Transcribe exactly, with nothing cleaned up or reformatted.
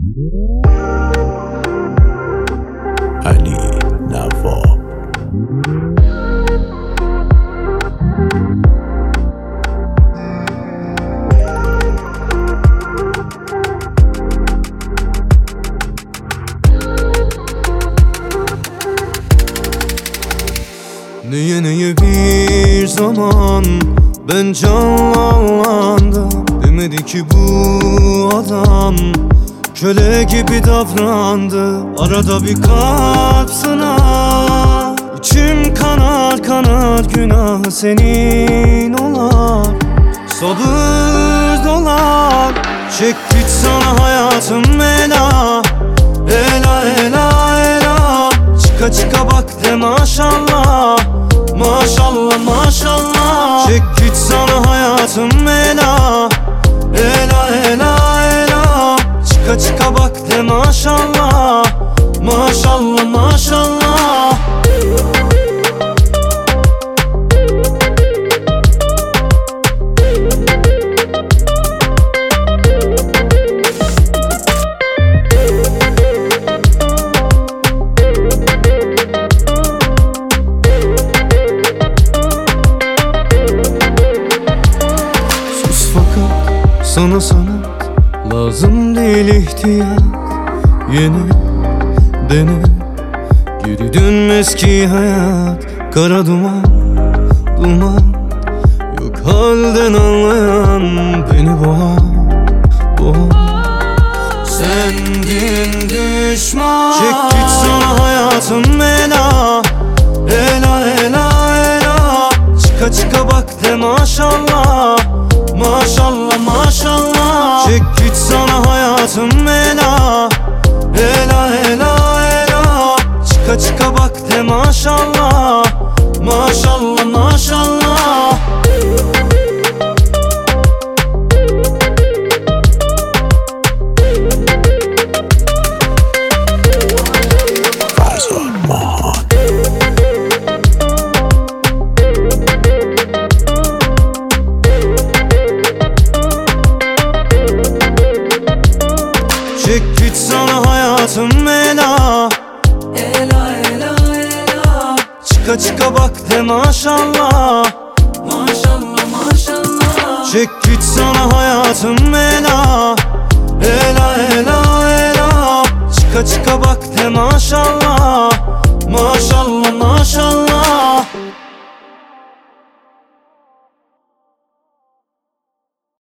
Ali Navo. Neye neye bir zaman ben canlandım. Demedi ki bu adam köle gibi davrandı. Arada bir kalp sınar, İçim kanar kanar, günah senin olar. Sabır dolar, çek git sana hayatım ela. Ela ela ela, çıka çıka bak de maşallah. Maşallah maşallah, çek git sana hayatım ela. Ela ela ela, çıka çıka bak de maşallah. Maşallah maşallah. Sana sanat lazım değil, ihtiyat. Yeni dene, geri dönmez ki hayat. Kara duman, duman, yok halden anlayan beni boğar, boğar. Sendin düşman, çek git sana hayatım ela. Ela ela ela, çıka çıka bak de maşallah. Maşallah maşallah, çek git sana hayatım ela. Ela ela ela, çıka çıka bak de maşallah. Maşallah maşallah. Çek git sana hayatım ela. Ela ela ela, Çıka çıka bak de maşallah. maşallah maşallah. Çek git sana hayatım ela. Ela ela ela, çıka çıka bak de maşallah.